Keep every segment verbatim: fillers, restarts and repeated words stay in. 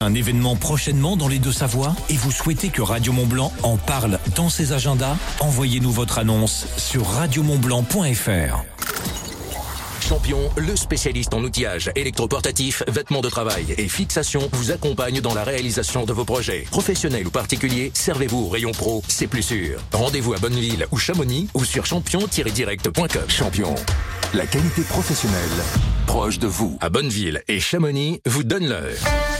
Un événement prochainement dans les Deux-Savoies et vous souhaitez que Radio Mont-Blanc en parle dans ses agendas? Envoyez-nous votre annonce sur radio mont blanc point f r. Champion, le spécialiste en outillage électroportatif, vêtements de travail et fixation, vous accompagne dans la réalisation de vos projets. Professionnels ou particuliers, servez-vous au rayon pro, c'est plus sûr. Rendez-vous à Bonneville ou Chamonix ou sur champion tiret direct point com. Champion, la qualité professionnelle proche de vous. À Bonneville et Chamonix, vous donne l'heure.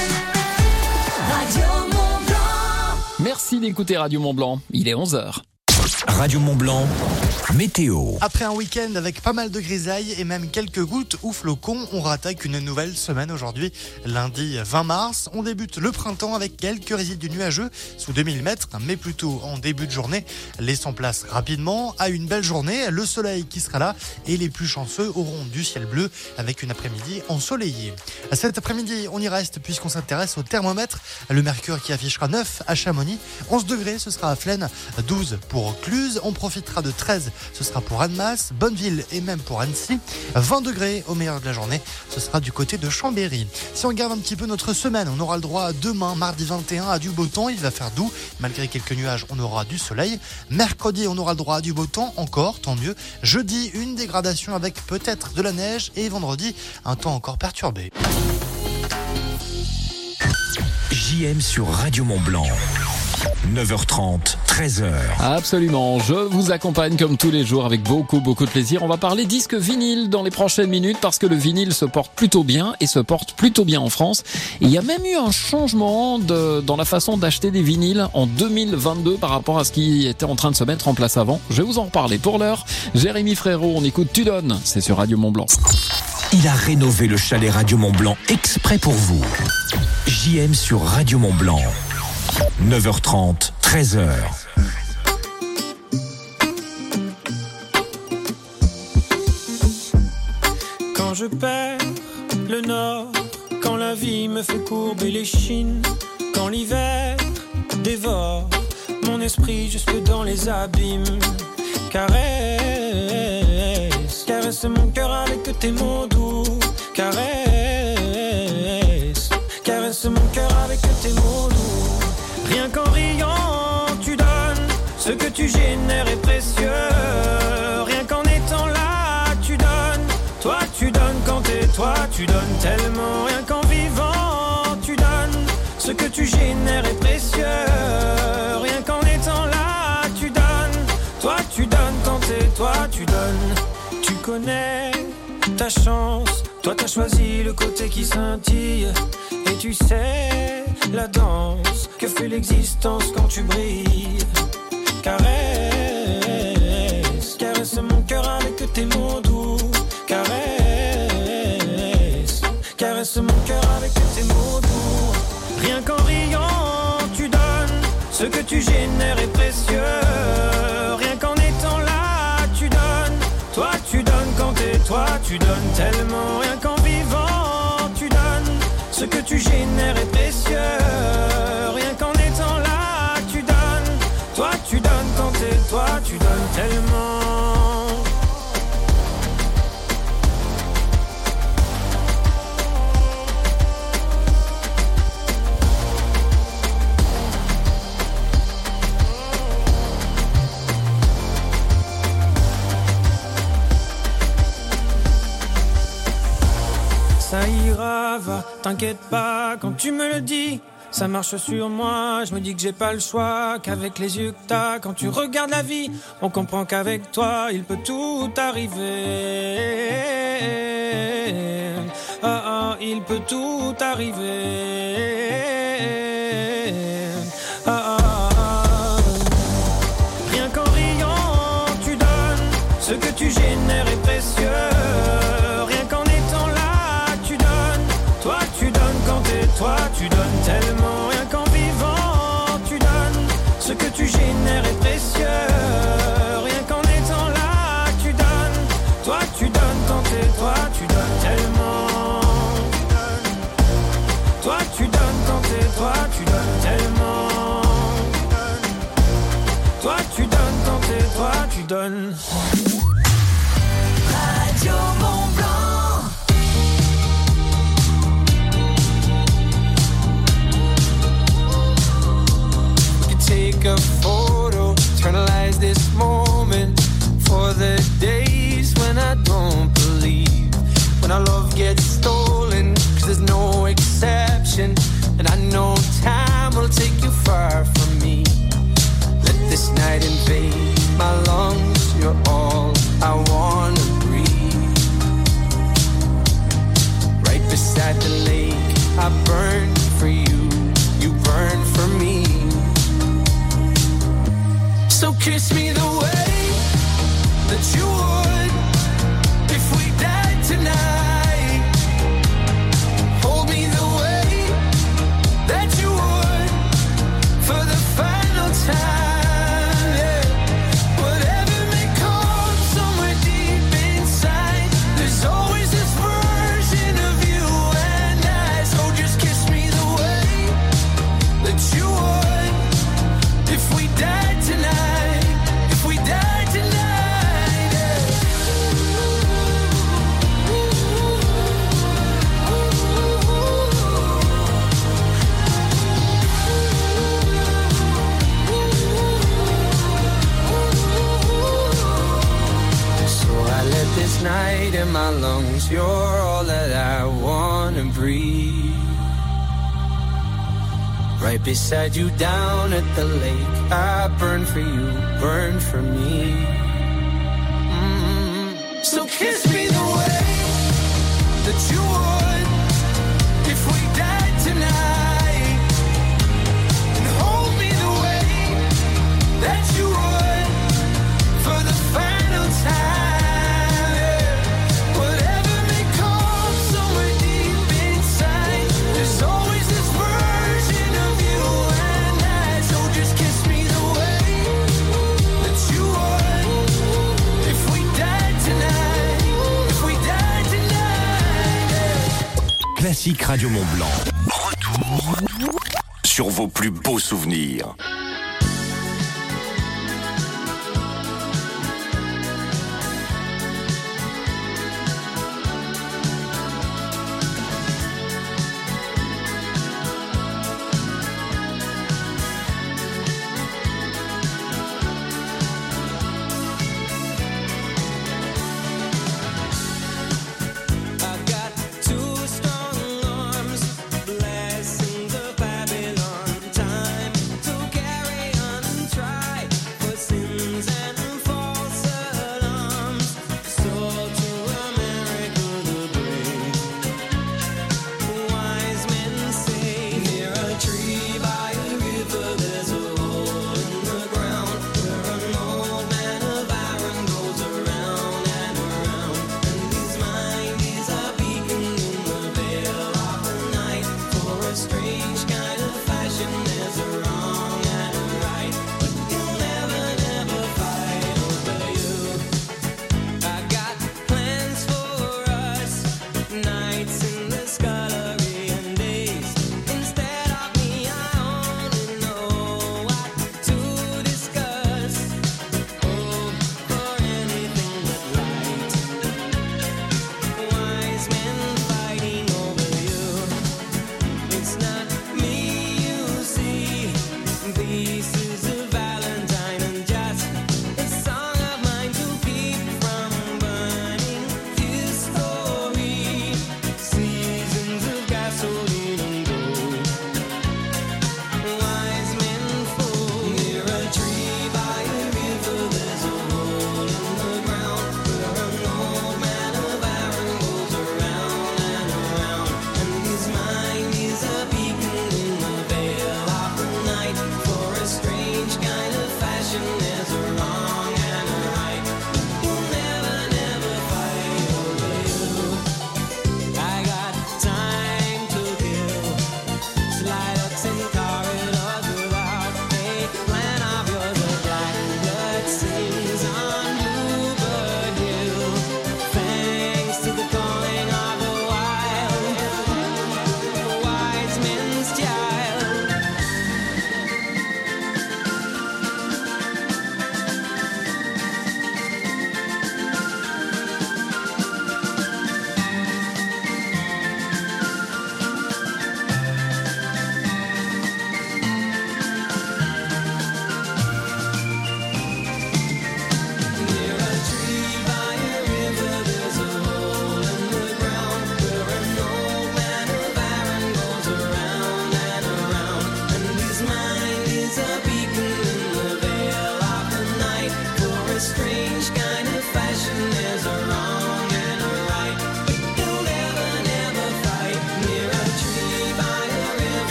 Radio Mont-Blanc. Merci d'écouter Radio Mont-Blanc, il est onze heures. Radio Mont-Blanc, météo. Après un week-end avec pas mal de grisailles et même quelques gouttes ou flocons, on rattaque une nouvelle semaine aujourd'hui. Lundi vingt mars, on débute le printemps avec quelques résidus nuageux sous deux mille mètres, mais plutôt en début de journée. Laissant place rapidement à une belle journée, le soleil qui sera là et les plus chanceux auront du ciel bleu avec une après-midi ensoleillée. Cet après-midi, on y reste puisqu'on s'intéresse au thermomètre. Le mercure qui affichera neuf à Chamonix, onze degrés, ce sera à Flaine, douze pour Cluse, on profitera de treize, ce sera pour Annemasse, Bonneville et même pour Annecy, vingt degrés au meilleur de la journée, ce sera du côté de Chambéry. Si on regarde un petit peu notre semaine, on aura le droit demain, mardi vingt et un, à du beau temps, il va faire doux, malgré quelques nuages, on aura du soleil. Mercredi, on aura le droit à du beau temps, encore, tant mieux. Jeudi, une dégradation avec peut-être de la neige et vendredi, un temps encore perturbé. J M sur Radio Mont-Blanc. neuf heures trente, treize heures. Absolument, je vous accompagne comme tous les jours avec beaucoup beaucoup de plaisir. On va parler disque vinyle dans les prochaines minutes parce que le vinyle se porte plutôt bien et se porte plutôt bien en France. Et il y a même eu un changement de, dans la façon d'acheter des vinyles en deux mille vingt-deux par rapport à ce qui était en train de se mettre en place avant. Je vais vous en reparler. Pour l'heure, Jérémy Frérot, on écoute Tu donnes, c'est sur Radio Mont-Blanc. Il a rénové le chalet Radio Mont-Blanc exprès pour vous. J M sur Radio Mont-Blanc. neuf heures trente, treize heures. Quand je perds le nord, quand la vie me fait courber les chines, quand l'hiver dévore mon esprit jusque dans les abîmes, caresse, caresse mon cœur avec tes mots doux, caresse, caresse mon cœur avec tes mots doux. Rien qu'en riant, tu donnes, ce que tu génères est précieux. Rien qu'en étant là, tu donnes, toi tu donnes quand t'es toi, tu donnes tellement. Rien qu'en vivant, tu donnes, ce que tu génères est précieux. Rien qu'en étant là, tu donnes, toi tu donnes quand t'es toi, tu donnes. Tu connais ta chance, toi t'as choisi le côté qui scintille. Et tu sais la danse que fait l'existence quand tu brilles. Caresse, caresse mon cœur avec tes mots doux. Caresse, caresse mon cœur avec tes mots doux. Rien qu'en riant, tu donnes, ce que tu génères est précieux. Rien qu'en étant là, tu donnes, toi tu donnes quand t'es toi, tu donnes tellement. Rien qu'en vivant, tu donnes, ce que tu génères est précieux. Rien qu'en étant là, tu donnes, toi tu donnes quand t'es toi, tu donnes tellement. Ça ira, va, t'inquiète pas quand tu me le dis. Ça marche sur moi, je me dis que j'ai pas le choix, qu'avec les yeux que t'as, quand tu regardes la vie, on comprend qu'avec toi, il peut tout arriver. Ah ah, il peut tout arriver. Ah ah, rien qu'en riant, tu donnes, ce que tu génères est précieux. Rien qu'en étant là, tu donnes, toi tu donnes quand t'es toi, tu donnes tellement. Rien qu'en vivant, tu donnes, ce que tu génères est précieux. Rien qu'en étant là, tu donnes, toi tu donnes quand t'es toi, tu donnes tellement. Toi tu donnes quand t'es toi, tu donnes tellement. Toi tu donnes quand t'es toi, tu donnes. Radio. 'Cause you're my direction, and I know time will take you far from me. Let this night invade my lungs, you're all I wanna breathe. Right beside the lake, I burn for you, you burn for me. So kiss me the way that you would if we died tonight. Hold me the way that you would for the final time. Yeah. Whatever may come somewhere deep inside, there's always this version of you and I. So just kiss me the way that you would if we died tonight. If we died tonight, yeah. So I let this night in my lungs, you're all that I wanna breathe. Right beside you down at the lake, I burn for you, burn for me. Mm-hmm. So kiss me the way that you would if we died tonight, and hold me the way that you would for the final time. Yeah. Whatever may come somewhere deep inside, there's always this version of you and I. So just kiss me the way that you would if we died tonight. If we died tonight, yeah. Classique Radio Mont Blanc. Retour sur vos plus beaux souvenirs. I've got two strong arms, blessings of Babylon. Time to carry on and try for sins and false alarms. Sold to America the brave. Wise men say near a tree by a river there's a hole in the ground where an old man of iron goes around and around. And his mind is a beacon in the veil of the night. For a strange kind of fashion, there's a wrong and a right, but he'll never, never fight over you. I got plans for us, nights in the scullery and days. Instead of me, I only know what to discuss. Oh, for anything but light. Wise men fighting over you. It's not me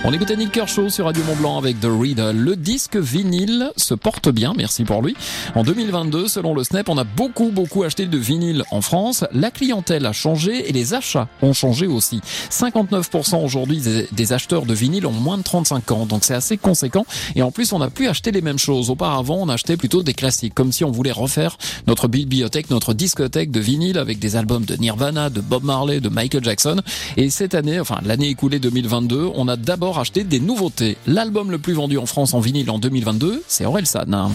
On écoutait Nick Kershaw sur Radio Mont-Blanc avec The Reader. Le disque vinyle se porte bien, merci pour lui. En deux mille vingt-deux, selon le S N E P, on a beaucoup, beaucoup acheté de vinyle en France. La clientèle a changé et les achats ont changé aussi. cinquante-neuf pour cent aujourd'hui des acheteurs de vinyle ont moins de trente-cinq ans, donc c'est assez conséquent. Et en plus, on n'a plus acheté les mêmes choses. Auparavant, on achetait plutôt des classiques, comme si on voulait refaire notre bibliothèque, notre discothèque de vinyle avec des albums de Nirvana, de Bob Marley, de Michael Jackson. Et cette année, enfin l'année écoulée deux mille vingt-deux, on a d'abord acheté des nouveautés. L'album le plus vendu en France en vinyle en deux mille vingt-deux, c'est Orelsan.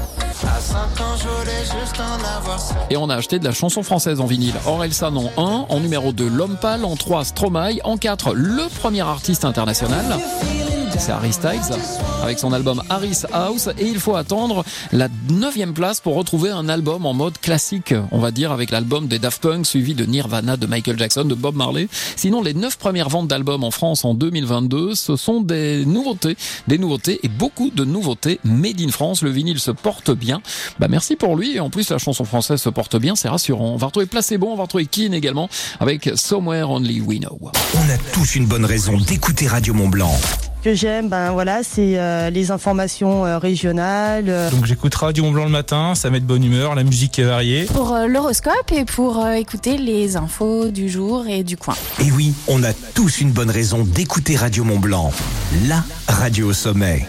Et on a acheté de la chanson française en vinyle. Orelsan en un, en numéro deux, L'Homme Pâle, en trois, Stromae, en quatre, le premier artiste international. C'est Harry Styles avec son album Harry's House, et il faut attendre la neuvième place pour retrouver un album en mode classique, on va dire, avec l'album des Daft Punk suivi de Nirvana, de Michael Jackson, de Bob Marley. Sinon, les neuf premières ventes d'albums en France en deux mille vingt-deux, ce sont des nouveautés, des nouveautés et beaucoup de nouveautés made in France. Le vinyle se porte bien. Bah merci pour lui, et en plus la chanson française se porte bien, c'est rassurant. On va retrouver Placebo, on va retrouver Keane également avec Somewhere Only We Know. On a tous une bonne raison d'écouter Radio Mont-Blanc. Ce que j'aime, ben voilà, c'est euh, les informations euh, régionales. Euh. Donc j'écoute Radio Mont-Blanc le matin, ça met de bonne humeur, la musique est variée. Pour euh, l'horoscope et pour euh, écouter les infos du jour et du coin. Et oui, on a tous une bonne raison d'écouter Radio Mont-Blanc, la radio au sommet.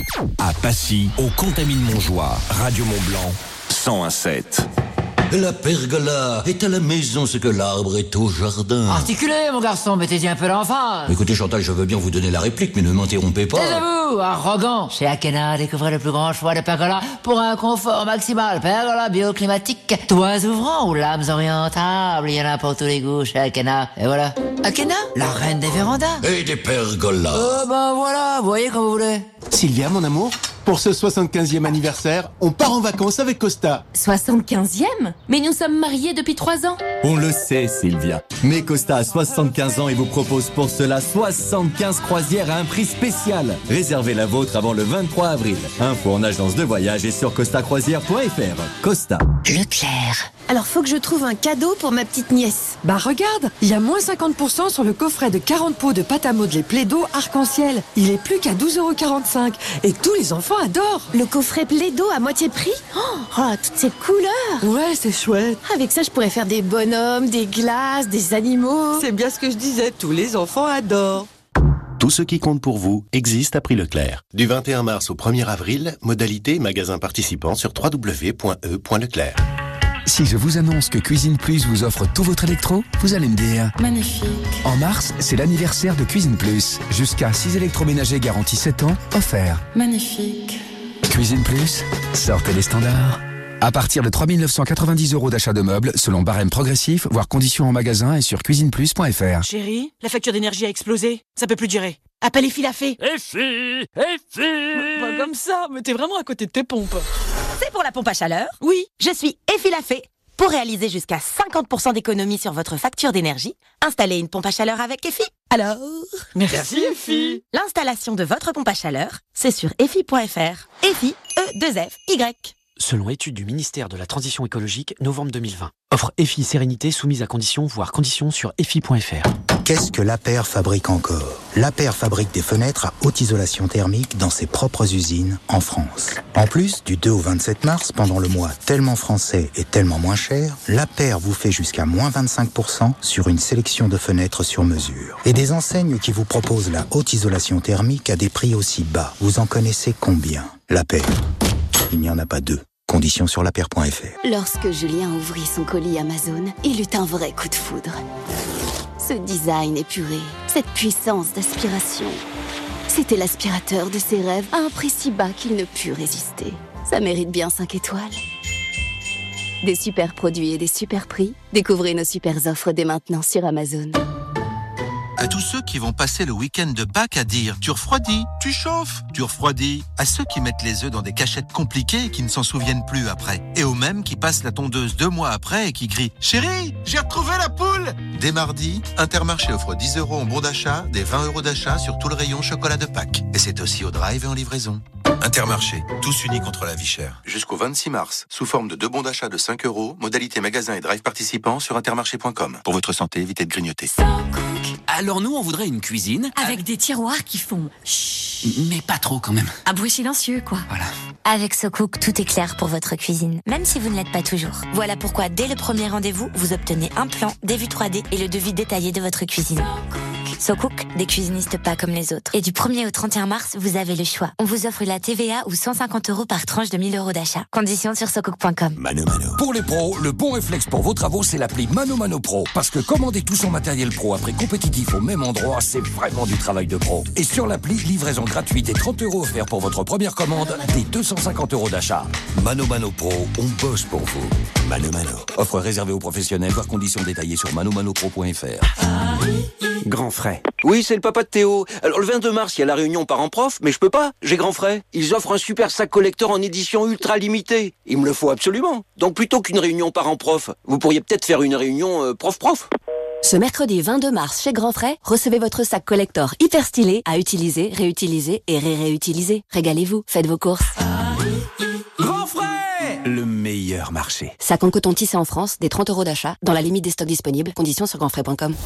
À Passy, au Contamine-Montjoie, Radio Mont-Blanc, cent un virgule sept. La pergola est à la maison ce que l'arbre est au jardin. Articulez, mon garçon, mettez-y un peu l'emphase. Écoutez, Chantal, je veux bien vous donner la réplique, mais ne m'interrompez pas. Taisez-vous, arrogant. Chez Akena, découvrez le plus grand choix de pergola pour un confort maximal. Pergola bioclimatique, toits ouvrants ou lames orientables. Il y en a pour tous les goûts chez Akena. Et voilà. Akena, la reine des vérandas. Et des pergolas. Euh, ben voilà, vous voyez comme vous voulez. Sylvia, mon amour, pour ce soixante-quinzième anniversaire, on part en vacances avec Costa. soixante-quinzième ? Mais nous sommes mariés depuis trois ans. On le sait, Sylvia. Mais Costa a soixante-quinze ans et vous propose pour cela soixante-quinze croisières à un prix spécial. Réservez la vôtre avant le vingt-trois avril. Info en agence de voyage et sur costa croisière point f r. Costa. Leclerc. Alors faut que je trouve un cadeau pour ma petite nièce. Bah regarde, il y a moins cinquante pour cent sur le coffret de quarante pots de pâte à modeler Plaido arc-en-ciel. Il est plus qu'à douze euros quarante-cinq. Et tous les enfants adorent. Le coffret Plaido à moitié prix ? Oh, toutes ces couleurs. Ouais, c'est chouette. Avec ça, je pourrais faire des bonhommes, des glaces, des animaux. C'est bien ce que je disais, tous les enfants adorent. Tout ce qui compte pour vous existe à prix Leclerc. Du vingt et un mars au premier avril, modalité magasin participant sur w w w point e point leclerc. Si je vous annonce que Cuisine Plus vous offre tout votre électro, vous allez me dire... Magnifique. En mars, c'est l'anniversaire de Cuisine Plus. Jusqu'à six électroménagers garantis sept ans, offerts. Magnifique. Cuisine Plus, sortez les standards. À partir de trois mille neuf cent quatre-vingt-dix euros d'achat de meubles, selon barème progressif, voire conditions en magasin et sur cuisine plus point f r. Chérie, la facture d'énergie a explosé. Ça peut plus durer. Appelle Effi la fée. Effi, Effi. Pas comme ça, mais t'es vraiment à côté de tes pompes. C'est pour la pompe à chaleur ? Oui. Je suis Effi la fée. Pour réaliser jusqu'à cinquante pour cent d'économie sur votre facture d'énergie, installez une pompe à chaleur avec Effi. Alors ? Merci Effi. L'installation de votre pompe à chaleur, c'est sur effi point f r. Effi, E deux F Y. Selon étude du ministère de la Transition écologique, novembre deux mille vingt. Offre Effi Sérénité soumise à conditions, voire conditions sur effi point f r. Qu'est-ce que l'Aper fabrique encore ? L'Aper fabrique des fenêtres à haute isolation thermique dans ses propres usines en France. En plus, du deux au vingt-sept mars, pendant le mois tellement français et tellement moins cher, l'Aper vous fait jusqu'à moins vingt-cinq pour cent sur une sélection de fenêtres sur mesure. Et des enseignes qui vous proposent la haute isolation thermique à des prix aussi bas. Vous en connaissez combien ? L'Aper. Il n'y en a pas deux. Conditions sur l'aper point f r. Lorsque Julien ouvrit son colis Amazon, il eut un vrai coup de foudre. Ce design épuré, cette puissance d'aspiration. C'était l'aspirateur de ses rêves à un prix si bas qu'il ne put résister. Ça mérite bien cinq étoiles. Des super produits et des super prix. Découvrez nos super offres dès maintenant sur Amazon. À tous ceux qui vont passer le week-end de Pâques à dire « tu refroidis, tu chauffes, tu refroidis ». À ceux qui mettent les œufs dans des cachettes compliquées et qui ne s'en souviennent plus après. Et aux mêmes qui passent la tondeuse deux mois après et qui crient « Chérie, j'ai retrouvé la poule !» Dès mardi, Intermarché offre dix euros en bon d'achat, des vingt euros d'achat sur tout le rayon chocolat de Pâques. Et c'est aussi au drive et en livraison. Intermarché, tous unis contre la vie chère. Jusqu'au vingt-six mars, sous forme de deux bons d'achat de cinq euros, modalité magasin et drive participants sur intermarché point com. Pour votre santé, évitez de grignoter. À Alors nous, on voudrait une cuisine... Avec des tiroirs qui font... Chut. Mais pas trop quand même. Un bruit silencieux, quoi. Voilà. Avec SoCook, tout est clair pour votre cuisine, même si vous ne l'êtes pas toujours. Voilà pourquoi, dès le premier rendez-vous, vous obtenez un plan, des vues trois D et le devis détaillé de votre cuisine. SoCook, des cuisinistes pas comme les autres. Et du premier au trente et un mars, vous avez le choix. On vous offre la T V A ou cent cinquante euros par tranche de mille euros d'achat. Conditions sur socook point com. Mano Mano. Pour les pros, le bon réflexe pour vos travaux, c'est l'appli Mano Mano Pro. Parce que commander tout son matériel pro à prix compétitif au même endroit, c'est vraiment du travail de pro. Et sur l'appli, livraison gratuite et trente euros offerts pour votre première commande, des deux cent cinquante euros d'achat. Mano Mano Pro, on bosse pour vous. Mano Mano. Offre réservée aux professionnels, voir conditions détaillées sur mano mano pro point f r. Grand frais. Oui, c'est le papa de Théo. Alors le vingt-deux mars, il y a la réunion parents-prof, mais je peux pas, j'ai grand frais. Ils offrent un super sac collector en édition ultra limitée. Il me le faut absolument. Donc plutôt qu'une réunion parents-prof, vous pourriez peut-être faire une réunion euh, prof-prof. Ce mercredi vingt-deux mars, chez Grand Frais, recevez votre sac collector hyper stylé à utiliser, réutiliser et ré-réutiliser. Régalez-vous, faites vos courses. Grand frais, le meilleur marché. Sac en coton tissé en France, des trente euros d'achat, dans la limite des stocks disponibles. Conditions sur grand frais point com.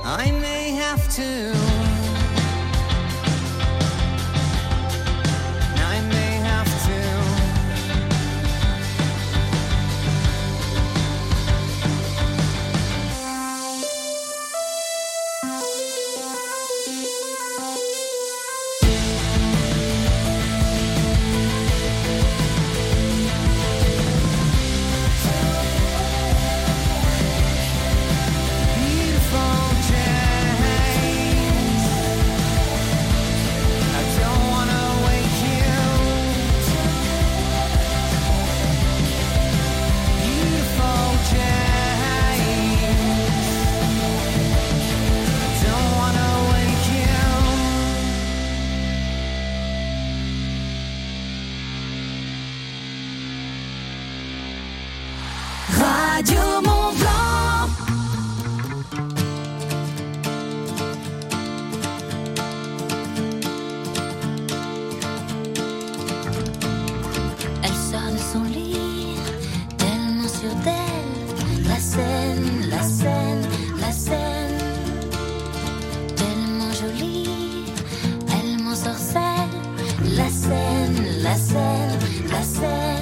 I may have to. I may have to. Radio Mont Blanc. Elle sort de son lit, tellement sûre d'elle. La scène, la scène, la scène. Tellement jolie, elle m'ensorcelle. La scène, la scène, la scène.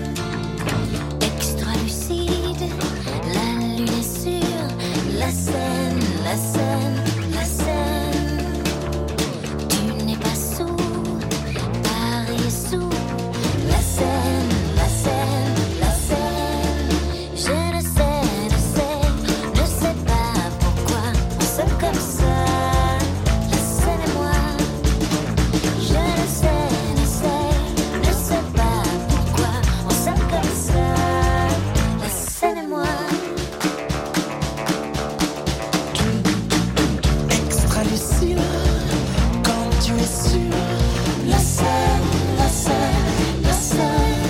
Extra lucide, la lune est sûre. La scène, la scène, la scène. Tu n'es pas sourd, Paris est sourd. La scène, la scène, la scène. Je ne sais, ne sais, ne sais pas pourquoi on s'aime comme ça. La scène et moi. Je ne sais, ne sais, ne sais pas pourquoi on s'aime comme ça. La scène et moi. Extra lucide, quand tu es sûr. La scène, la scène, la scène.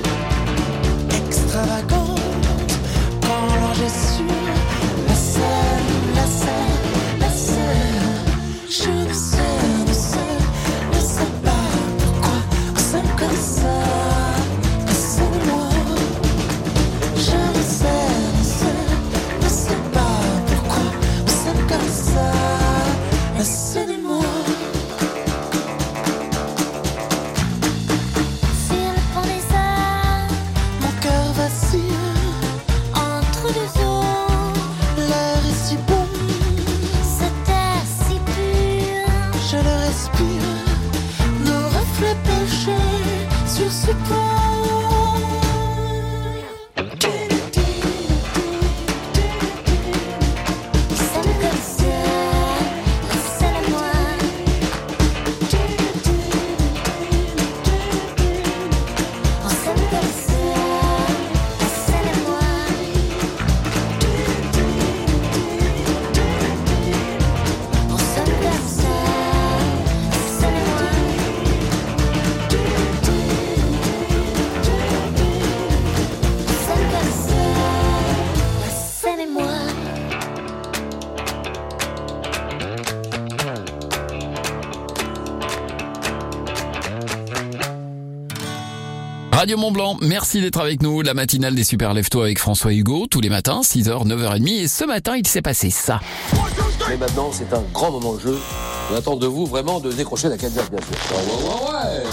Extravagante, quand l'ange est sûr. La scène, la scène, la scène. Je ne sais, ne sais, ne sais pas pourquoi on s'aime comme ça. La scène et moi. Je ne sais, ne sais, ne sais pas pourquoi on s'aime comme ça. La scène et moi. Sur le pont des arts, Mon cœur vacille, entre deux eaux, l'air est si bon, cet air si pur. je le respire. Nos reflets penchés sur ce pont. On s'aime comme ça, la scène et moi. On s'aime comme ça, la scène et moi. On s'aime comme ça, la scène et moi. On s'aime comme ça, la scène et moi. Radio Mont Blanc, merci d'être avec nous. La matinale des Super Lève-Toi avec François Hugo, tous les matins, six heures, neuf heures trente. Et ce matin, il s'est passé ça. Mais maintenant, c'est un grand moment de jeu. On attend de vous vraiment de décrocher la Cadillac, bien sûr. Ouais, ouais, ouais.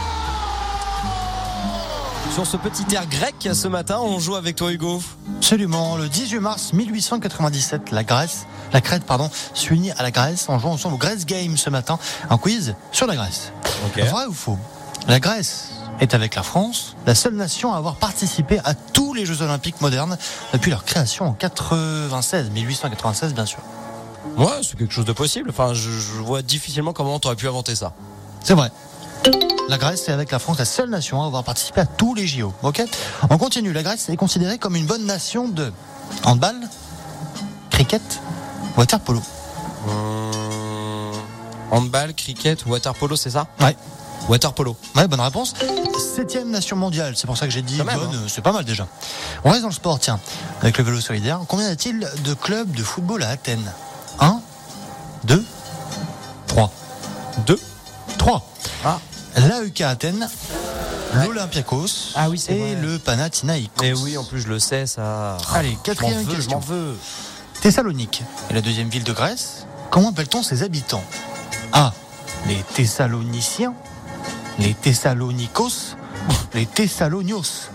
Sur ce petit air grec, ce matin, on joue avec toi, Hugo. Absolument. Le dix-huit mars mille huit cent quatre-vingt-dix-sept, la Grèce, la Crète, pardon, s'unit à la Grèce en jouant ensemble au Grèce Game ce matin. Un quiz sur la Grèce. Ok. Vrai ou faux? La Grèce est avec la France la seule nation à avoir participé à tous les Jeux Olympiques modernes depuis leur création en quatre-vingt-seize, mille huit cent quatre-vingt-seize bien sûr. Ouais, c'est quelque chose de possible. Enfin, je, je vois difficilement comment t'aurais pu inventer ça. C'est vrai. La Grèce est avec la France la seule nation à avoir participé à tous les J O. Ok. On continue. La Grèce est considérée comme une bonne nation de handball, cricket, water polo. Hum, handball, cricket, water polo, c'est ça? Ouais. Water polo. Ouais, bonne réponse. Septième nation mondiale, c'est pour ça que j'ai dit Quand même, bonne, hein. c'est pas mal déjà. On reste dans le sport, tiens, avec le vélo solidaire. Combien y a-t-il de clubs de football à Athènes? Un, deux, trois. Deux, trois. Ah. L'A E K Athènes, l'Olympiakos Ah oui, c'est et vrai. le Panathinaïkos. Mais oui, en plus je le sais, ça. Allez, quatrième je m'en veux, question. Je m'en veux. Thessalonique est la deuxième ville de Grèce. Comment appelle-t-on ses habitants? A. Les Thessaloniciens, les Thessalonikos, les Thessalonios.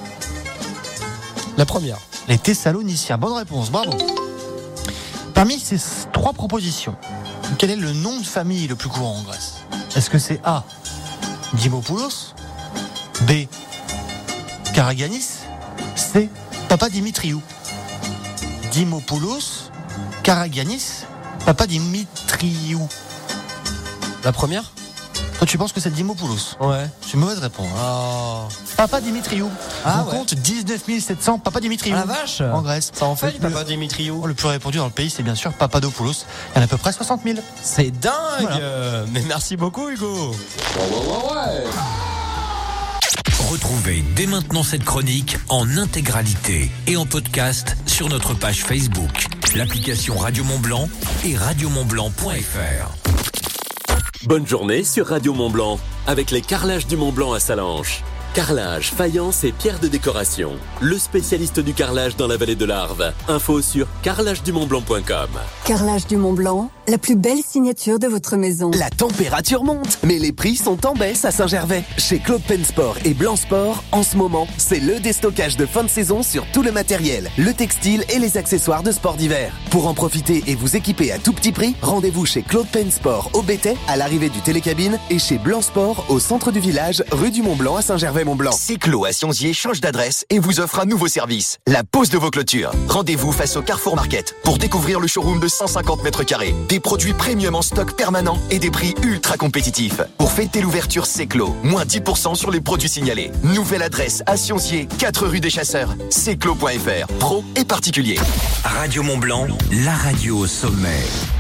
La première. Les Thessaloniciens. Bonne réponse, bravo. Parmi ces trois propositions, quel est le nom de famille le plus courant en Grèce? Est-ce que c'est A. Dimopoulos, B. Karaganis, C. Papadimitriou? Dimopoulos, Karaganis, Papadimitriou. La première? Toi, tu penses que c'est Dimopoulos? Ouais. C'est une mauvaise réponse. Oh. Papadimitriou. Ah On ouais. compte dix-neuf mille sept cents Papadimitriou. Ah la vache. En Grèce. Ça en fait du le, Papadimitriou. le plus répandu dans le pays, c'est bien sûr Papadopoulos. Il y en a à peu près soixante mille. C'est dingue. Voilà. euh, Mais merci beaucoup, Hugo. Ouais, ouais, ouais, ouais. Retrouvez dès maintenant cette chronique en intégralité et en podcast sur notre page Facebook, l'application Radio Mont-Blanc et radio mont blanc point f r. Bonne journée sur Radio Mont-Blanc avec les carrelages du Mont-Blanc à Salanches. Carrelage, faïence et pierres de décoration. Le spécialiste du carrelage dans la vallée de l'Arve. Info sur carrelage du mont blanc point com. Carrelage du Mont-Blanc, la plus belle signature de votre maison. La température monte, mais les prix sont en baisse à Saint-Gervais. Chez Claude Pensport et Blanc Sport, en ce moment, c'est le déstockage de fin de saison sur tout le matériel, le textile et les accessoires de sport d'hiver. Pour en profiter et vous équiper à tout petit prix, rendez-vous chez Claude Pensport au Bétais, à l'arrivée du télécabine, et chez Blanc Sport au centre du village, rue du Mont-Blanc à Saint-Gervais. Mont-Blanc. Ciclo à Sionzier change d'adresse et vous offre un nouveau service, la pose de vos clôtures. Rendez-vous face au Carrefour Market pour découvrir le showroom de cent cinquante mètres carrés, des produits premium en stock permanent et des prix ultra compétitifs. Pour fêter l'ouverture Ciclo, moins dix pour cent sur les produits signalés. Nouvelle adresse à Sionzier, quatre rue des Chasseurs, ciclo point f r, pro et particulier. Radio Mont-Blanc, la radio au sommet.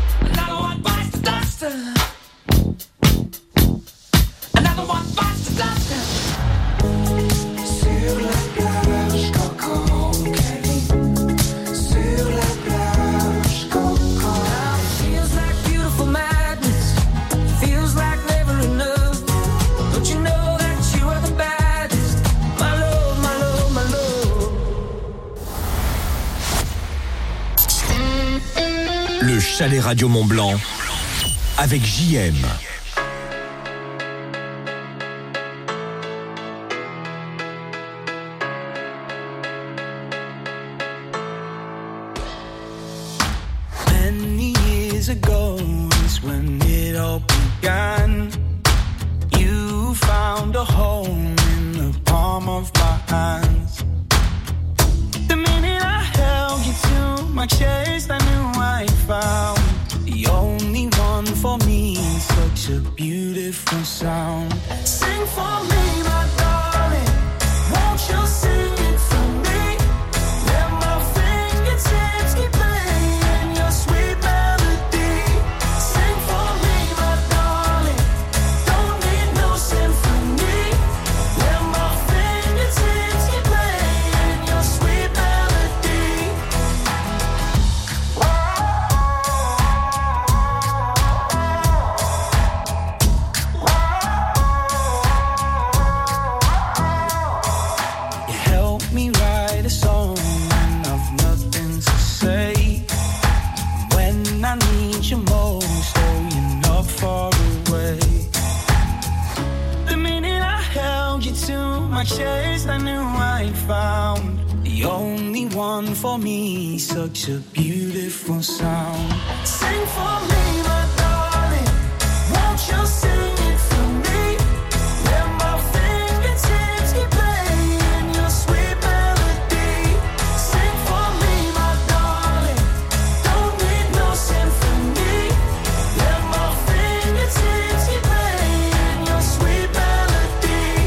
Sur la plage, Coco, Kelly. Sur la plage, Coco. Feels like beautiful madness. Feels like never enough. Don't you know that you are the baddest? My love, my love, my love. Le chalet Radio Mont-Blanc avec J M. Many years ago is when it all began. You found a home in the palm of my hands. The minute I held you to my chest, I knew I found the only one for me. Such a beautiful sound. Sing for me, my darling. Won't you sing it for me? Let my fingertips keep playing your sweet melody. Sing for me, my darling. Don't need no symphony. Let my fingertips keep playing your sweet melody. You help me write a song when I've nothing to say. When I need you most, oh, you're not far away. The minute I held you to my chest, I knew I'd found the only one for me. Such a beautiful sound. Sing for me, my darling. Won't you sing it for me? Let my fingertips keep playing your sweet melody. Sing for me, my darling. Don't need no symphony. Let my fingertips keep playing your sweet melody.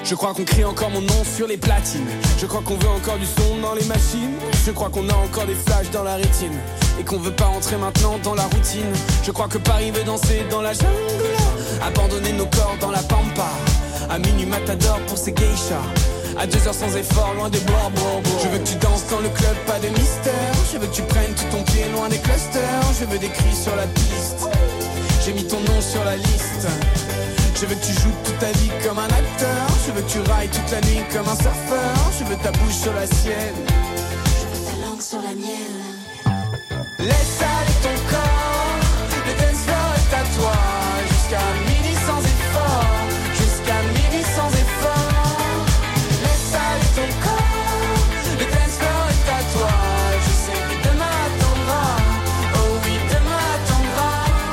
Je crois qu'on crie encore mon nom sur les platines. Je crois qu'on veut encore du son dans les machines. Je crois qu'on a encore des flashs dans la rétine et qu'on veut pas entrer maintenant dans la routine. Je crois que Paris veut danser dans la jungle, abandonner nos corps dans la pampa. À minuit matador pour ses geishas, à deux heures sans effort, loin des bois. Je veux que tu danses dans le club, pas de mystère. Je veux que tu prennes tout ton pied loin des clusters. Je veux des cris sur la piste. J'ai mis ton nom sur la liste. Je veux que tu joues toute ta vie comme un acteur. Je veux que tu railles toute la nuit comme un surfeur. Je veux ta bouche sur la sienne. Je veux ta langue sur la mienne. Laisse aller ton corps. Le dance floor est à toi. Jusqu'à midi sans effort. Jusqu'à midi sans effort. Laisse aller ton corps. Le dance floor est à toi. Je sais que demain attendra. Oh oui, demain attendra.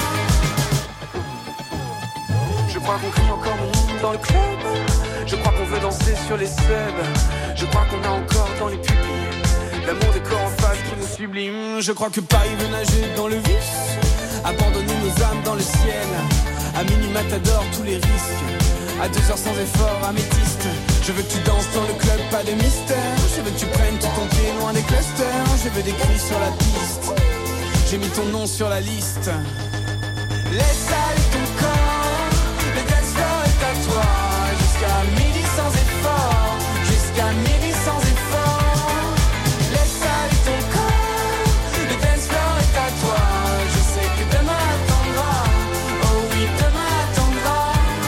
Je crois qu'on crie encore mon nom dans le club. Je crois qu'on veut danser sur les subs. Je crois qu'on a encore dans les pupilles l'amour des corps en face qui nous sublime. Je crois que Paris veut nager dans le vice, abandonner nos âmes dans le ciel. À minuit matador tous les risques, à deux heures sans effort améthyste. Je veux que tu danses dans le club, pas de mystère. Je veux que tu prennes tout ton pied loin des clusters. Je veux des cris sur la piste. J'ai mis ton nom sur la liste. Laisse aller ton corps. Le dance floor est à toi. Jusqu'à midi sans effort. Jusqu'à midi sans effort. Laisse aller ton corps. Le dance floor est à toi. Je sais que demain attendra. Oh oui, demain attendra.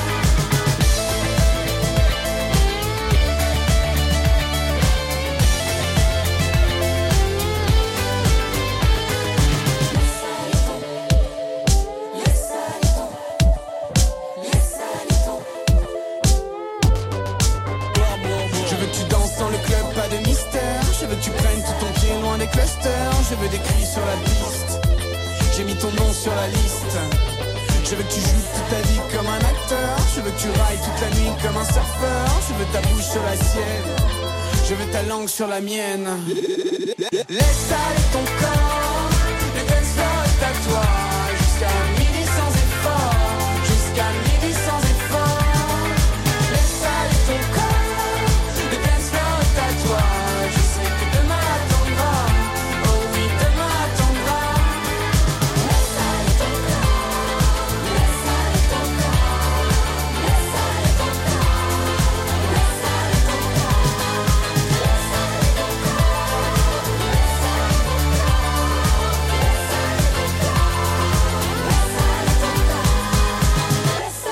Je veux que tu danses dans le club, pas de mystère. Je veux que tu prennes tout ton pied loin des clusters. Je veux des cris sur la piste. J'ai mis ton nom sur la liste. Je veux que tu joues toute ta vie comme un acteur. Je veux que tu railles toute la nuit comme un surfeur. Je veux ta bouche sur la sienne. Je veux ta langue sur la mienne. Laisse aller ton corps. Le dance floor est à toi. Jusqu'à midi sans effort. Jusqu'à midi sans effort. Laisse aller ton corps. Le dance floor est à toi. Je sais que demain attendra. Oh oui, demain attendra. Laisse aller ton corps. Laisse aller ton corps. Laisse aller ton corps. Laisse aller ton corps. Laisse aller ton corps. Laisse aller ton corps. Laisse aller ton corps. Laisse aller ton corps. Laisse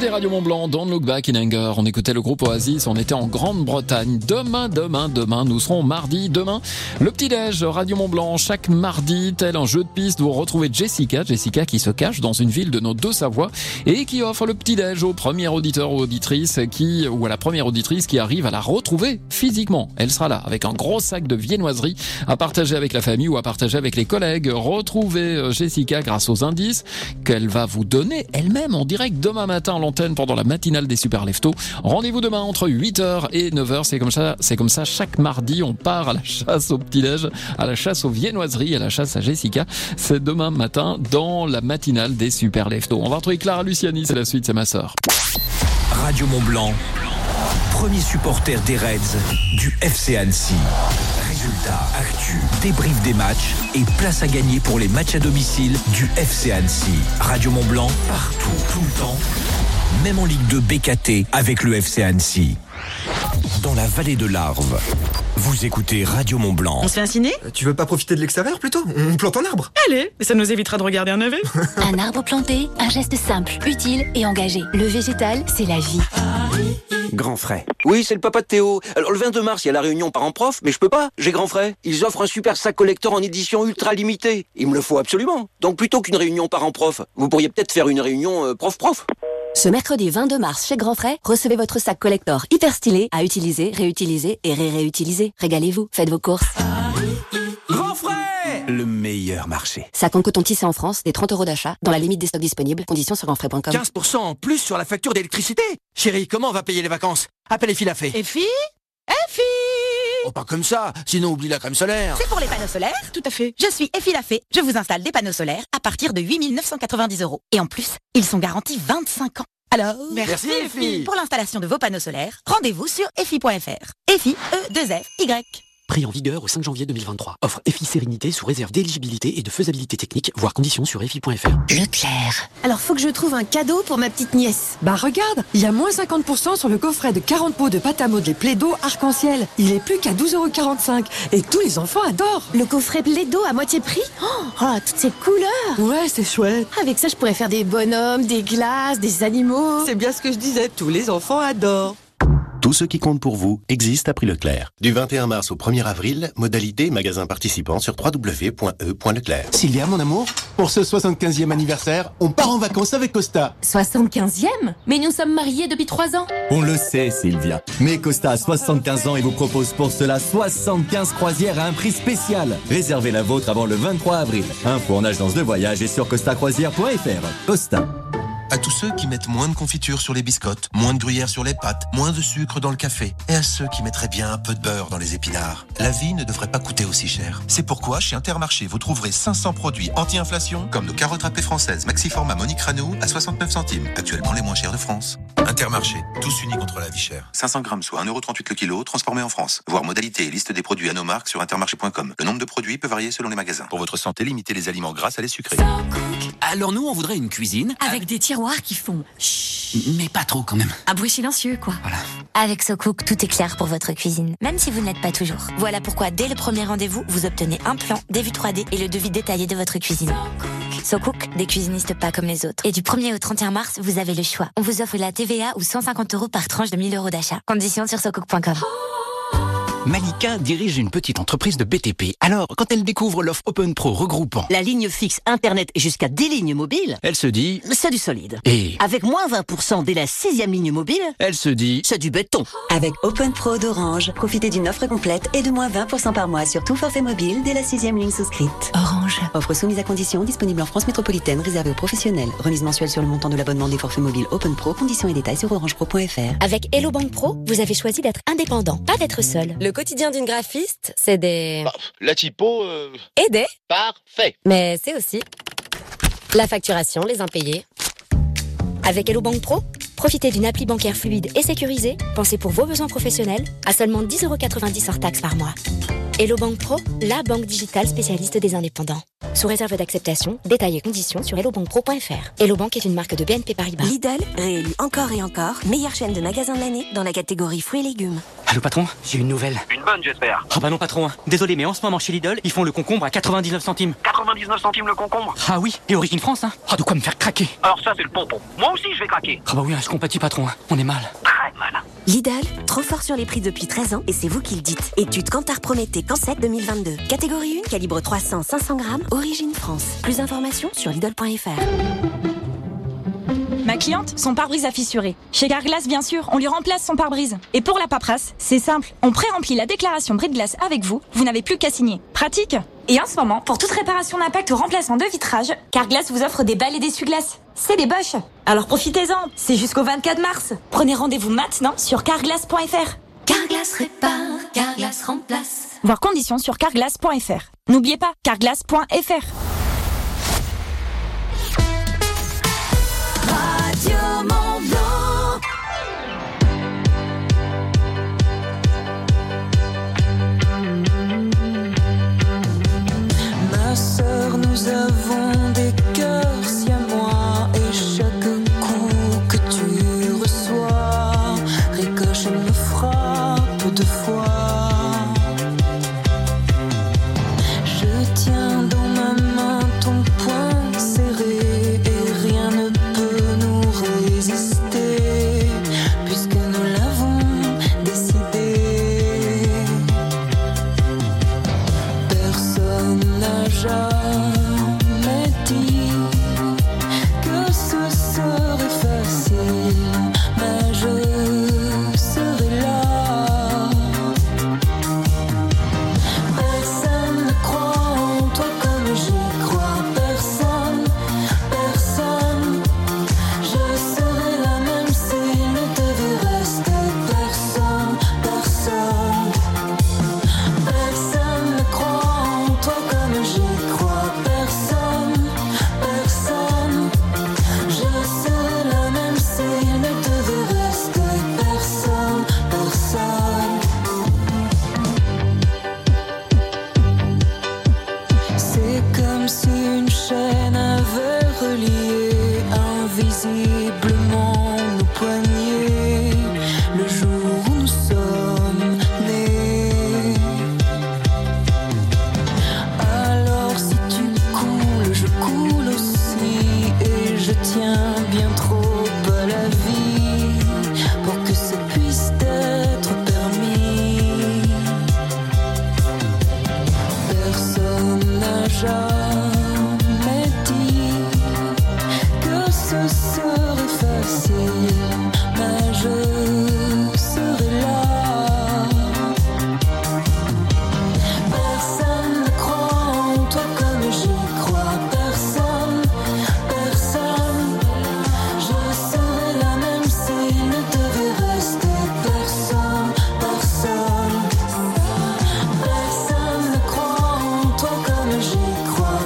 écoutez Radio Mont-Blanc, Don't Look Back in Anger. On écoutait le groupe Oasis, on était en Grande-Bretagne. Demain, demain, demain, nous serons mardi. Demain, le petit-déj, Radio Mont-Blanc. Chaque mardi, tel un jeu de piste, vous retrouvez Jessica. Jessica qui se cache dans une ville de nos Deux-Savoie et qui offre le petit-déj au premier auditeur ou auditrice qui, ou à la première auditrice qui arrive à la retrouver physiquement. Elle sera là avec un gros sac de viennoiserie à partager avec la famille ou à partager avec les collègues. Retrouvez Jessica grâce aux indices qu'elle va vous donner elle-même en direct demain matin à l'antenne pendant la matinale des Super Leftos. Rendez-vous demain entre huit heures et neuf heures. C'est comme ça, c'est comme ça chaque mardi. On part à la chasse au petit-déj, à la chasse aux viennoiseries, à la chasse à Jessica. C'est demain matin dans la matinale des Super Leftos. On va retrouver Clara Luciani, c'est la suite, c'est ma sœur. Radio Mont-Blanc, premier supporter des Reds du F C Annecy. Résultats, actu, débrief des matchs et place à gagner pour les matchs à domicile du F C Annecy. Radio Mont-Blanc, partout, tout le temps, même en Ligue deux B K T avec le F C Annecy. Dans la vallée de l'Arve, vous écoutez Radio Mont-Blanc. On se fait un ciné ? Tu veux pas profiter de l'extérieur plutôt ? On plante un arbre. Allez, ça nous évitera de regarder un navet. Un arbre planté, un geste simple, utile et engagé. Le végétal, c'est la vie. Grand frais. Oui, c'est le papa de Théo. Alors le vingt-deux mars, il y a la réunion parents-prof, mais je peux pas, j'ai grand frais. Ils offrent un super sac collector en édition ultra limitée. Il me le faut absolument. Donc plutôt qu'une réunion parents-prof, vous pourriez peut-être faire une réunion euh, prof-prof. Ce mercredi vingt-deux mars, chez Grand Frais, recevez votre sac collector hyper stylé à utiliser, réutiliser et ré-réutiliser. Régalez-vous, faites vos courses. Grand Frais, le meilleur marché. Sac en coton tissé en France, des trente euros d'achat, dans la limite des stocks disponibles. Conditions sur grandfrais point com. quinze pour cent en plus sur la facture d'électricité. Chérie, comment on va payer les vacances? Appelle Effie Lafay. Effie Effie Oh, pas comme ça, sinon oublie la crème solaire. C'est pour les panneaux solaires? Tout à fait. Je suis Effie Lafay. Je vous installe des panneaux solaires à partir de huit mille neuf cent quatre-vingt-dix euros. Et en plus, ils sont garantis vingt-cinq ans. Alors, merci Effie. Pour l'installation de vos panneaux solaires, rendez-vous sur effie point f r. Effie, E deux F Y. Prix en vigueur au cinq janvier deux mille vingt-trois. Offre Effie Sérénité sous réserve d'éligibilité et de faisabilité technique, voire conditions sur effie point f r. Leclerc. Alors faut que je trouve un cadeau pour ma petite nièce. Bah regarde, il y a moins cinquante pour cent sur le coffret de quarante pots de pâte à modeler Plaido arc-en-ciel. Il est plus qu'à douze euros quarante-cinq. Et tous les enfants adorent. Le coffret Plaido à moitié prix? Oh, oh, toutes ces couleurs. Ouais, c'est chouette. Avec ça, je pourrais faire des bonhommes, des glaces, des animaux. C'est bien ce que je disais, tous les enfants adorent. Tout ce qui compte pour vous existe à prix Leclerc. Du vingt et un mars au premier avril, modalité magasin participant sur w w w point e point leclerc. Sylvia, mon amour, pour ce soixante-quinzième anniversaire, on part en vacances avec Costa. soixante-quinzième? Mais nous sommes mariés depuis trois ans. On le sait, Sylvia. Mais Costa a soixante-quinze ans et vous propose pour cela soixante-quinze croisières à un prix spécial. Réservez la vôtre avant le vingt-trois avril. Info en agence de voyage et sur costa croisière point f r. Costa. À tous ceux qui mettent moins de confiture sur les biscottes, moins de gruyère sur les pâtes, moins de sucre dans le café, et à ceux qui mettraient bien un peu de beurre dans les épinards. La vie ne devrait pas coûter aussi cher. C'est pourquoi chez Intermarché, vous trouverez cinq cents produits anti-inflation, comme nos carottes râpées françaises Maxiformat Monique Ranou à soixante-neuf centimes, actuellement les moins chers de France. Intermarché, tous unis contre la vie chère. cinq cents grammes soit un euro trente-huit le kilo, transformé en France. Voir modalité et liste des produits à nos marques sur intermarché point com. Le nombre de produits peut varier selon les magasins. Pour votre santé, limitez les aliments gras à les sucrés. Alors nous, on voudrait une cuisine Avec des tiroirs qui font chut, mais pas trop quand même. Un bruit silencieux, quoi. Voilà. Avec SoCook, tout est clair pour votre cuisine, même si vous n'êtes pas toujours. Voilà pourquoi, dès le premier rendez-vous, vous obtenez un plan, des vues trois D et le devis détaillé de votre cuisine. SoCook, des cuisinistes pas comme les autres. Et du premier au trente et un mars, vous avez le choix. On vous offre la T V A ou cent cinquante euros par tranche de mille euros d'achat. Conditions sur socook point com. Malika dirige une petite entreprise de B T P. Alors, quand elle découvre l'offre Open Pro regroupant la ligne fixe, Internet et jusqu'à dix lignes mobiles, elle se dit c'est du solide. Et avec moins vingt pour cent dès la sixième ligne mobile, elle se dit c'est du béton. Avec Open Pro d'Orange, profitez d'une offre complète et de moins vingt pour cent par mois sur tout forfait mobile dès la sixième ligne souscrite. Orange. Offre soumise à conditions, disponible en France métropolitaine, réservée aux professionnels. Remise mensuelle sur le montant de l'abonnement des forfaits mobiles Open Pro. Conditions et détails sur orange pro point f r. Avec Hello Bank Pro, vous avez choisi d'être indépendant, pas d'être seul. Le quotidien d'une graphiste, c'est des... Bah, la typo... Euh... Et des... Parfait. Mais c'est aussi la facturation, les impayés. Avec Hello Bank Pro, profitez d'une appli bancaire fluide et sécurisée, pensée pour vos besoins professionnels, à seulement dix euros quatre-vingt-dix hors taxes par mois. Hello Bank Pro, la banque digitale spécialiste des indépendants. Sous réserve d'acceptation, détails et conditions sur hello bank pro point f r. Hello Bank est une marque de B N P Paribas. Lidl, réélu encore et encore, meilleure chaîne de magasins de l'année dans la catégorie fruits et légumes. Allô patron, j'ai une nouvelle. Une bonne, j'espère. Ah bah non patron, hein. Désolé mais en ce moment chez Lidl, ils font le concombre à quatre-vingt-dix-neuf centimes. quatre-vingt-dix-neuf centimes le concombre? Ah oui, et origine France, hein. Ah de quoi me faire craquer. Alors ça c'est le pompon. Moi aussi je vais craquer. Ah bah oui, hein, je compatis patron, hein. On est mal. Très mal. Lidl, trop fort sur les prix depuis treize ans et c'est vous qui le dites. Étude Kantar Prométhée Cancet deux mille vingt-deux. Catégorie un, calibre trois cents à cinq cents grammes, origine France. Plus d'informations sur lidl point f r. Ma cliente, son pare-brise a fissuré. Chez Carglass, bien sûr, on lui remplace son pare-brise. Et pour la paperasse, c'est simple. On pré-remplit la déclaration bris de glace avec vous. Vous n'avez plus qu'à signer. Pratique. Et en ce moment, pour toute réparation d'impact ou remplacement de vitrage, Carglass vous offre des balais d'essuie-glace. C'est des Bosch. Alors profitez-en. C'est jusqu'au vingt-quatre mars. Prenez rendez-vous maintenant sur carglass point f r. Carglass répare, Carglass remplace. Voir conditions sur carglass point f r. N'oubliez pas, carglass point f r. Radio Mont-Blanc. Ma sœur, nous avons des cœurs siamois et chaque coup que tu reçois ricochet me frappe deux fois. Je tiens dans ma main ton poing serré et rien ne peut nous résister puisque nous l'avons décidé. Personne n'a jamais dit que ce serait facile, mais je serai là. Personne ne croit en toi comme j'y crois. Personne, personne. Je serai là même s'il ne devait rester personne, personne. Personne ne croit en toi comme j'y crois. Personne, personne. Je serai là même s'il ne devait rester personne, personne. C'est comme si une chaîne avait relié invisiblement nos poignets le jour où nous sommes nés. Alors si tu coules, je coule aussi et je tiens bien trop à la vie pour que ça puisse être permis. Personne n'a jamais dit que ce serait facile, mais je serai là. Personne ne croit en toi comme j'y crois. Personne, personne. Je serai là même s'il ne devait rester personne, personne. Personne ne croit en toi comme j'y crois.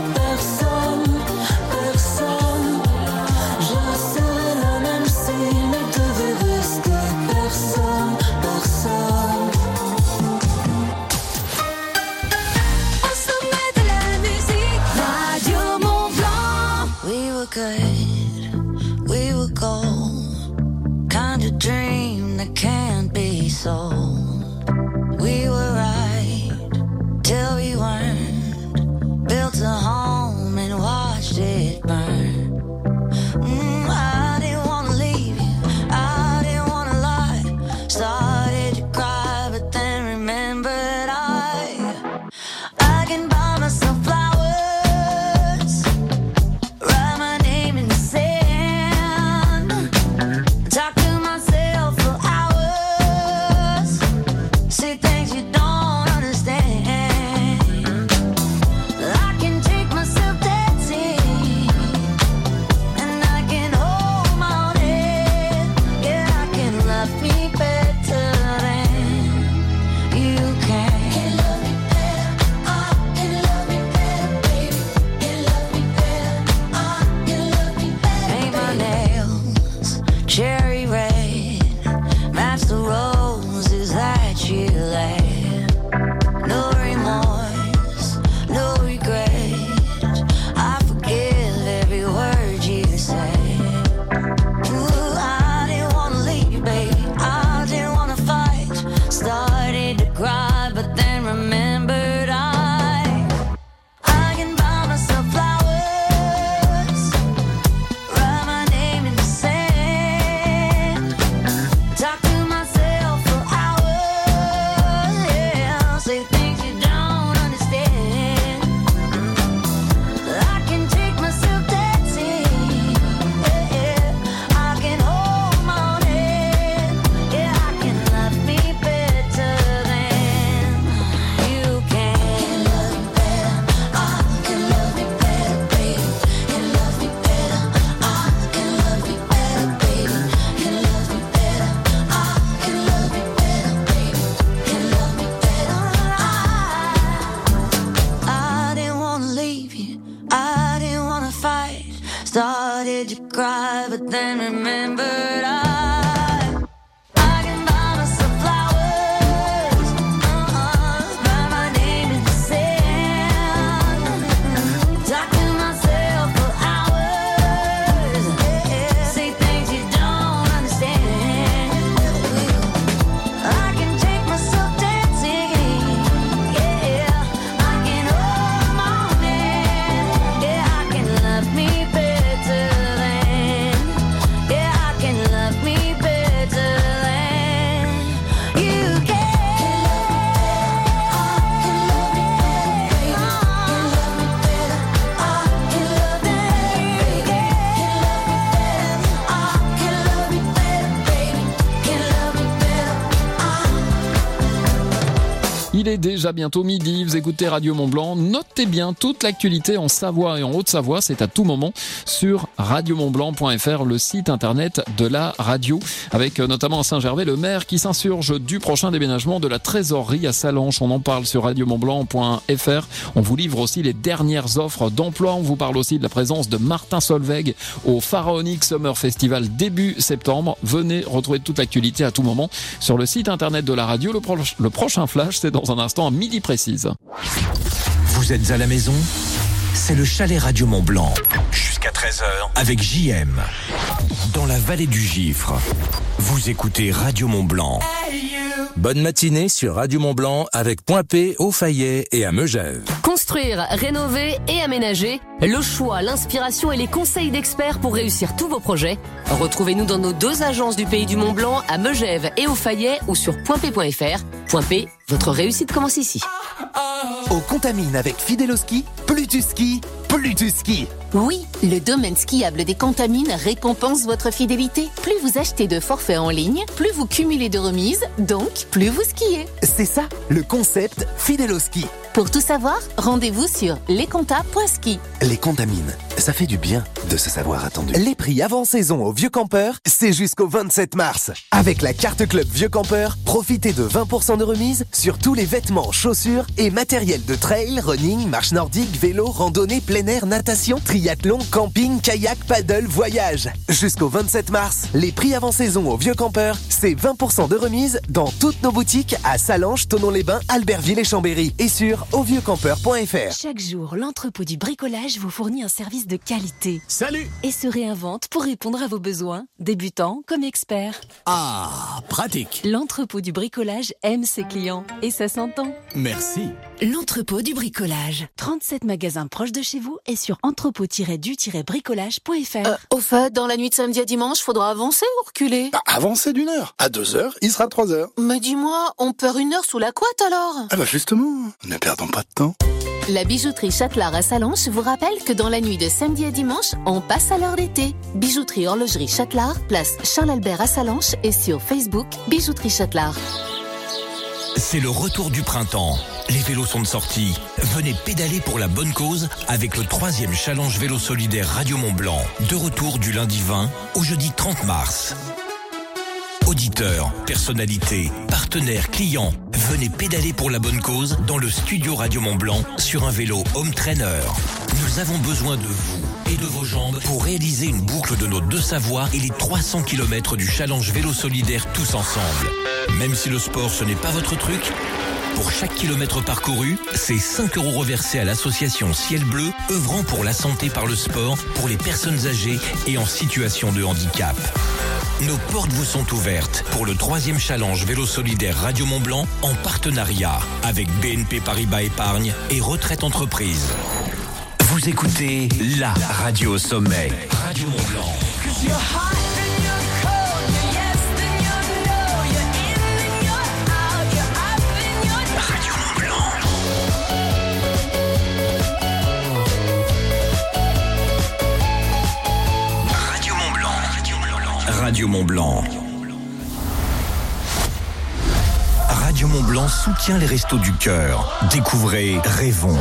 did you cry, but then remembered I Il est déjà bientôt midi, vous écoutez Radio Mont-Blanc. Notez bien toute l'actualité en Savoie et en Haute-Savoie, c'est à tout moment sur radio mont blanc point f r, le site internet de la radio, avec notamment à Saint-Gervais le maire qui s'insurge du prochain déménagement de la trésorerie à Sallanches. On en parle sur radio mont blanc point f r. On vous livre aussi les dernières offres d'emploi. On vous parle aussi de la présence de Martin Solveig au Pharaonic Summer Festival début septembre. Venez retrouver toute l'actualité à tout moment sur le site internet de la radio. Le, pro- le prochain flash, c'est dans un instant à midi précise. Vous êtes à la maison ? C'est le chalet Radio Mont-Blanc. Jusqu'à treize heures avec J M. Dans la vallée du Gifre. Vous écoutez Radio Mont-Blanc. Bonne matinée sur Radio Mont-Blanc avec Point P, au Fayet et à Megève. Construire, rénover et aménager, le choix, l'inspiration et les conseils d'experts pour réussir tous vos projets. Retrouvez-nous dans nos deux agences du Pays du Mont-Blanc à Megève et au Fayet ou sur point p point f r. Point P, votre réussite commence ici. Au Contamine avec Fideloski, plus tu skis, plus tu skis. Oui, le domaine skiable des Contamines récompense votre fidélité. Plus vous achetez de forfaits en ligne, plus vous cumulez de remises, donc plus vous skiez. C'est ça, le concept Fideloski. Pour tout savoir, rendez-vous sur lesconta point ski. Les Contamines, ça fait du bien de se savoir attendu. Les prix avant saison au Vieux Campeur, c'est jusqu'au vingt-sept mars. Avec la carte club Vieux Campeur, profitez de vingt pour cent de remise sur tous les vêtements, chaussures et matériel de trail, running, marche nordique, vélo, randonnée, plein air, natation, triathlon, camping, kayak, paddle, voyage. Jusqu'au vingt-sept mars, les prix avant saison au Vieux Campeur, c'est vingt pour cent de remise dans toutes nos boutiques à Sallanches, Thonon-les-Bains, Albertville et Chambéry. Et sur au vieux campeur point f r. Chaque jour, l'entrepôt du bricolage vous fournit un service de qualité. Salut! Et se réinvente pour répondre à vos besoins, débutants comme experts. Ah, pratique! L'entrepôt du bricolage aime ses clients et ça s'entend. Merci. L'entrepôt du bricolage. trente-sept magasins proches de chez vous et sur entrepôt tiret du tiret bricolage point f r. Euh, au fait, dans la nuit de samedi à dimanche, faudra avancer ou reculer? Bah, avancer d'une heure. À deux heures, il sera trois heures. Mais dis-moi, on perd une heure sous la couette alors? Ah bah justement, ne perdons pas de temps. La bijouterie Châtelard à Sallanches vous rappelle que dans la nuit de samedi à dimanche, on passe à l'heure d'été. Bijouterie Horlogerie Châtelard, place Charles-Albert à Sallanches et sur Facebook, Bijouterie Châtelard. C'est le retour du printemps. Les vélos sont de sortie. Venez pédaler pour la bonne cause avec le troisième challenge vélo solidaire Radio Mont-Blanc. De retour du lundi vingt au jeudi trente mars. Auditeurs, personnalités, partenaires, clients, venez pédaler pour la bonne cause dans le studio Radio Mont-Blanc sur un vélo home trainer. Nous avons besoin de vous et de vos jambes pour réaliser une boucle de nos deux Savoies et les trois cents kilomètres du challenge vélo solidaire tous ensemble. Même si le sport ce n'est pas votre truc, pour chaque kilomètre parcouru, c'est cinq euros reversés à l'association Ciel Bleu, œuvrant pour la santé par le sport pour les personnes âgées et en situation de handicap. Nos portes vous sont ouvertes pour le troisième challenge vélo solidaire Radio Mont-Blanc en partenariat avec B N P Paribas Épargne et Retraite Entreprise. Vous écoutez la radio au sommet. Radio Mont-Blanc. Radio Mont-Blanc. Radio Mont-Blanc soutient les Restos du Cœur. Découvrez Rêvons.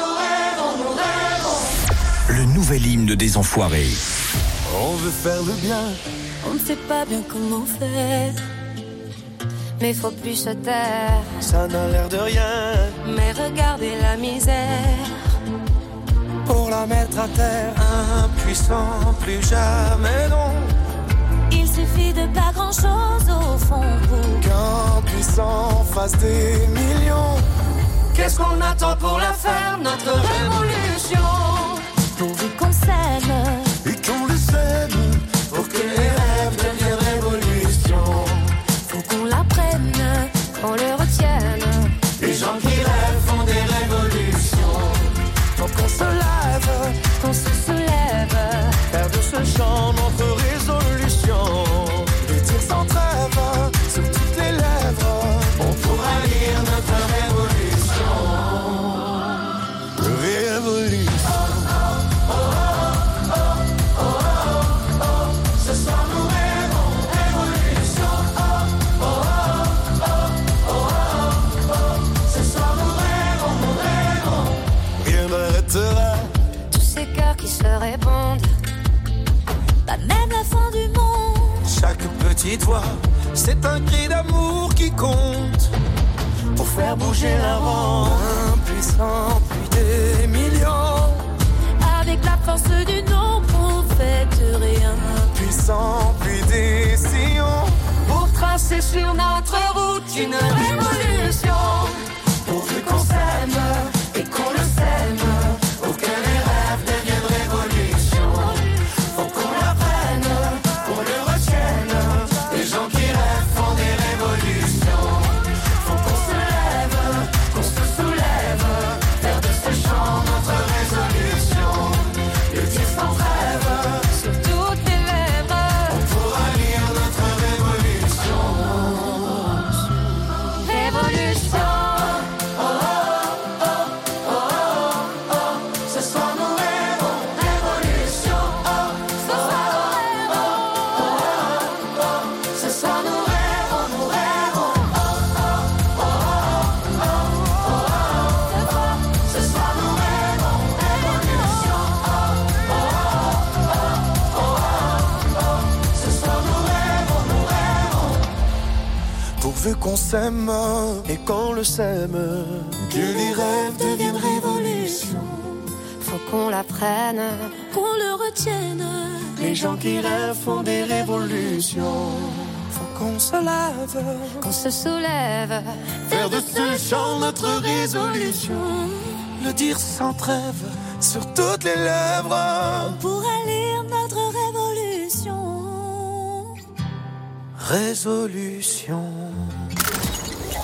Le nouvel hymne des Enfoirés. On veut faire le bien, on ne sait pas bien comment faire. Mais faut plus se taire, ça n'a l'air de rien. Mais regardez la misère. pour la mettre à terre. Impuissant, plus jamais non. Il suffit de pas grand chose au fond pour qu'un puissant fasse des millions. Qu'est-ce qu'on attend pour la faire, notre révolution? pourvu qu'on s'aime et qu'on le sème, pour que les rêves deviennent révolution. Faut qu'on l'apprenne, qu'on le retienne. Les gens qui rêvent font des révolutions. Faut qu'on se lève, qu'on se soulève, faire de ce chant notre résolution. Le dire sans trêve, sur toutes les lèvres, on pourra lire notre révolution. Révolution. Tous ces cœurs qui se répondent, pas même la fin du monde. Chaque petite voix, c'est un cri d'amour qui compte pour faire bouger la ronde. Impuissant, puis des millions. Avec la force du nombre, on fait de rien. Impuissant, puis des sillons pour tracer sur notre route une révolution. Pourvu qu'on s'aime et qu'on le sème, pour que les rêves deviennent révolution. Faut qu'on l'apprenne, qu'on le retienne. Les gens qui rêvent font des révolutions. Faut qu'on se lève, qu'on se soulève, faire de ce chant notre résolution. Le dire sans trêve, sur toutes les lèvres, on pourra lire notre révolution. Révolution. Pourvu qu'on s'aime et qu'on le sème, que les rêves deviennent révolution. Faut qu'on l'apprenne, qu'on le retienne. Les gens qui rêvent font des révolutions. Faut qu'on se lève, qu'on se soulève, faire de ce chant notre résolution. Le dire sans trêve, sur toutes les lèvres, on pourra lire notre révolution. Résolution.